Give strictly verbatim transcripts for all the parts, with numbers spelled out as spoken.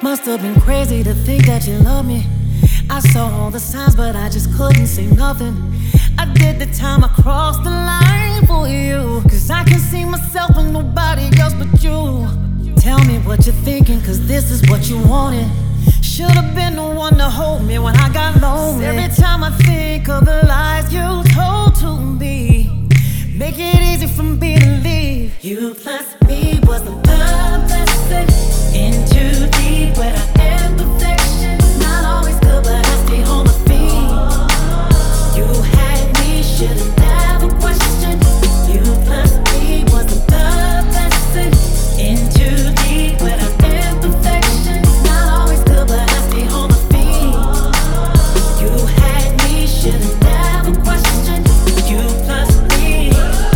Must have been crazy to think that you love me. I saw all the signs, but I just couldn't say nothing. I did the time, I crossed the line for you, cause I can see myself in nobody else but you. Tell me what you're thinking, cause this is what you wanted. Should've been the one to hold me when I got lonely. Every time I think of the lies you told to me, make it easy for me to leave. You plus me was the love lesson. In too deep where I am perfection. Not always good, but I stay on my feet. You had me, should've never questioned. You plus me was the love lesson. In too deep where I am perfection. Not always good, but I stay on my feet. You had me, should've never questioned. You plus me.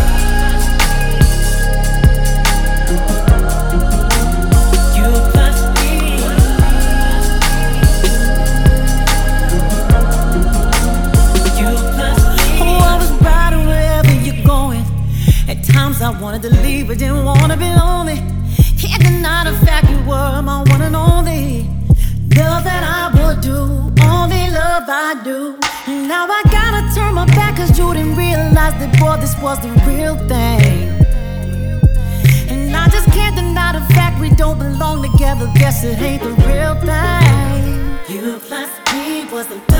You plus me. You plus me. Oh, I was riding wherever you're going. At times I wanted to leave, but didn't wanna be lonely. Can't deny the fact you were my one and only. Love that I would do, only love I do. Now I gotta turn my back cause you didn't realize that, boy, this was the real thing. And I just can't deny the fact we don't belong together. Guess it ain't the real thing. You plus me was the